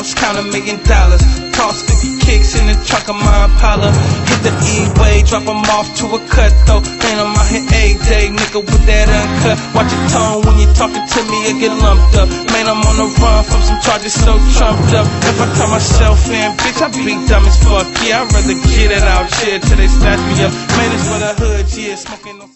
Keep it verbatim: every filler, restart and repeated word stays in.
bottles, count a million dollars. Toss fifty kicks in the trunk of my Impala. Hit the E-way, drop them off to a cutthroat. Man, I'm out here every day, nigga, with that uncut. Watch your tone when you talking to me, it get lumped up. Man, I'm on the run from some charges so trumped up. If I turn myself in, bitch, I be dumb as fuck. Yeah, I'd rather get it out here till they snatch me up. Man, it's for the hood, yeah, smoking on